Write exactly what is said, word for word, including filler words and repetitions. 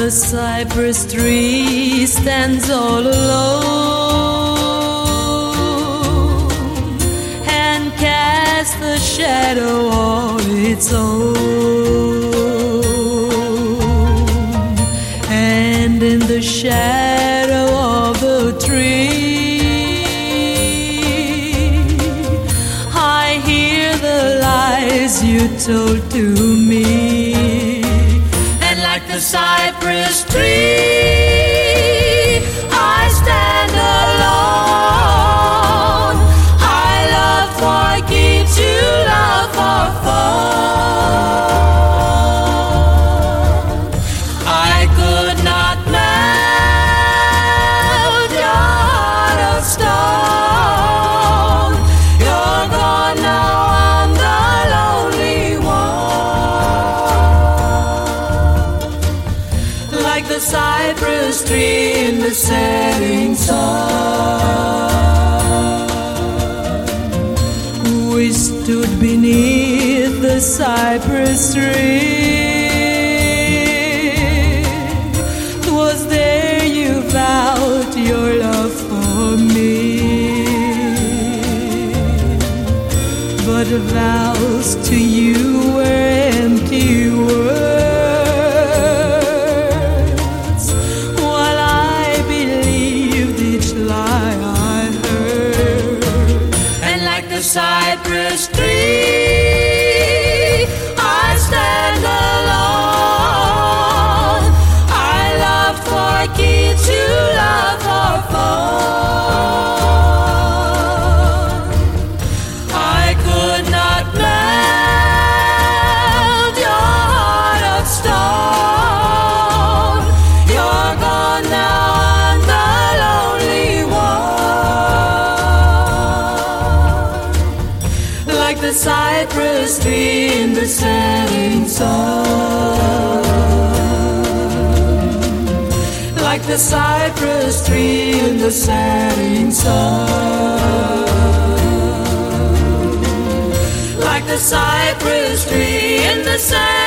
the cypress tree stands all alone and casts a shadow all its own. And in the shadow of the tree, I hear the lies you told to me. And like the cypress tree, I stand alone. I love forgives you, love for fun. I could not melt your heart of stone. You're gone now, I'm the lonely one. Like the cypress tree in the setting sun, we stood beneath the cypress tree. 'Twas there you vowed your love for me, but vows to you were empty words, while I believed each lie I heard. And like the cypress tree, I stand alone. I love forgets you, love for fun. I could not melt your heart of stone. You're gone now, I'm the lonely one. Like the cypress tree in the setting sun, like the cypress tree in the setting sun, like the cypress tree in the setting sun.